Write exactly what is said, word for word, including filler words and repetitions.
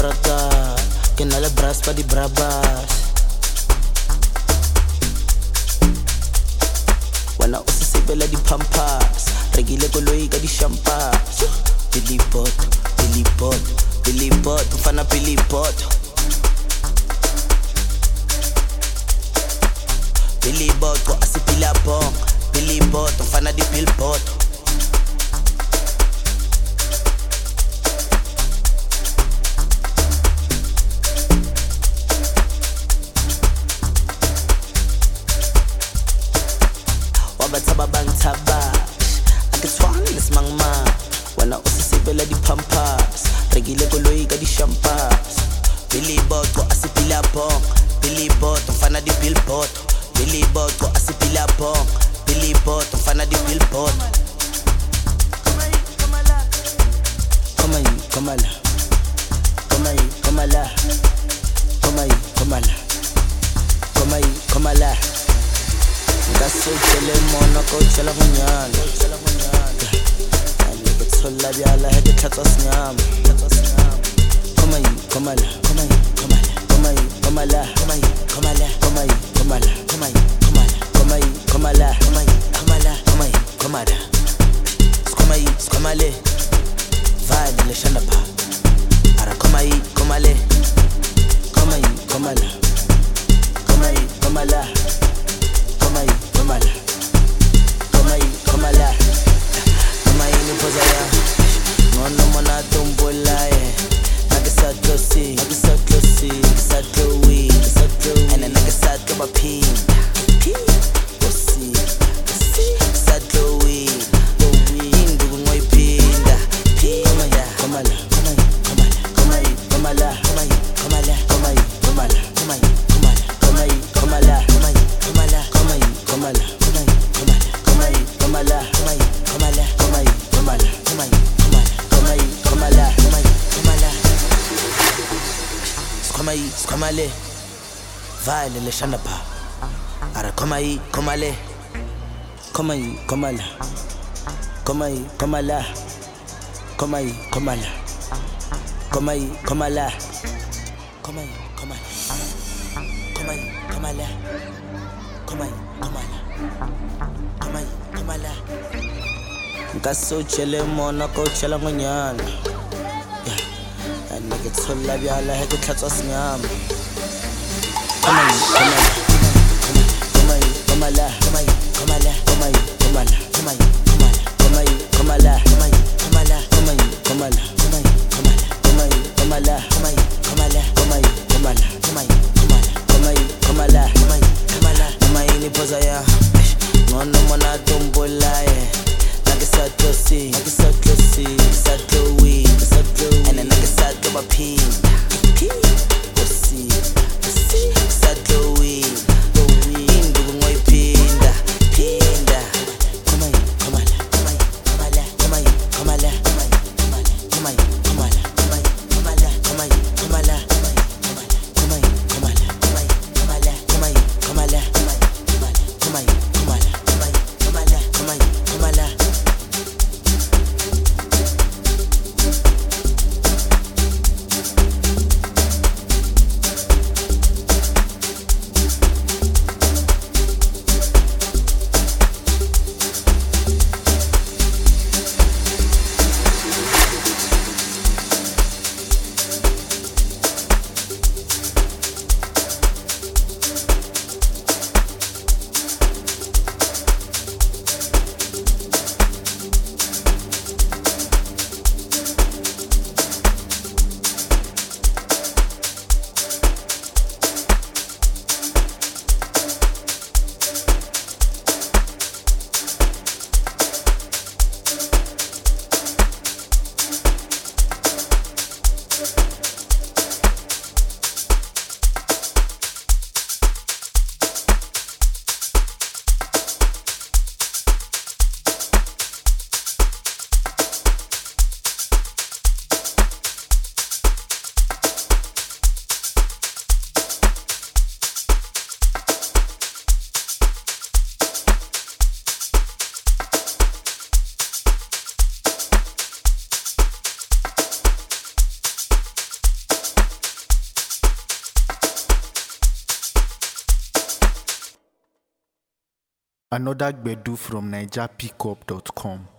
braka, ke na le bras pa di brabas. Wana o se sebela di pampas, regile koloi ka di champagne. Billy Bot, Billy Bot, Billy Bot, mfana Billy Bot. Billy Bot ko asipila bong, Billy Bot mfana di billboard. Wabataba bangtabash, akitwani lesmangma. Wana usisibela di pampas, regile koloi ka di champagne. Billy Bot ko asipila bong, Billy Bot mfana di billboard. Billy Bot ko asipila bong, Billy Bot mfana di billboard. Come aí, come lá, come aí, come lá, come aí, come lá, come aí, come lá. Ngaso chele mona ko chela munyana, chela munyana. Ani ke tsolla byala he ke tlhatswa senyama, tlhatswa senyama. Come aí, come lá, come aí, come lá, come aí, come lá, come aí, come lá, come aí, come lá, come aí, come aí, come lá, come aí, come lá, come aí, come lá. Come aí, come aí, vai le shanda pa. Ara come aí, come lá, come aí, come lá, come aí, come lá. Come aí, come lá, come aí, come lá. Come aí ni poza ya, ngono mona tumbola ye. Nagisa close, nagisa close, nagisa close, nagisa close. Ena nagisa toba pin, pin, osi, osi. Nagisa close, close. Ndugu ngoi pinda, pinda. Come lá, come aí, come aí, come lá, come aí, come lá, come aí, come lá, come aí, come aí, come lá, come aí, come lá, come aí, come lá, come aí, come aí, come lá, come aí, come lá, come aí, come lá, come aí, come aí, come lá, come aí, come lá. Come aí, come aí, vai le shanda pa. Ara come aí, come aí, come aí, come lá, come aí, come lá, come aí, come lá, come aí, come lá, come aí, come lá, come aí, come lá. Come aí, come lá, come aí, come lá. Ngaso chele mona ko chela munyana. Yeah, ani ke tsolla byala he ke tlhatswa senyama. Come aí, come aí, come lá, come aí, come lá, come aí, come lá, come aí, come aí, come lá, come aí, come lá, come aí, come lá, come aí, come aí, come lá, come aí, come lá, come aí, come lá, come aí, come aí, come lá, come aí. Ni poza ya, ngono mona tumbola ye. Nagisa close, nagisa close, nagisa close, nagisa close. Ena nagisa toba pin, pin, osi, osi. Nagisa close, close. Ndugu ngoi pinda, pinda. Come aí, come lá, come aí, come lá, come aí, come lá, come aí, come aí, come lá, come aí, come lá, come aí, come lá, come aí, come aí, come lá, come aí, come lá, come aí, come lá. Come aí, come aí, come aí, come aí, come aí, come lá. Another Gbedu from Niger Pickup dot com.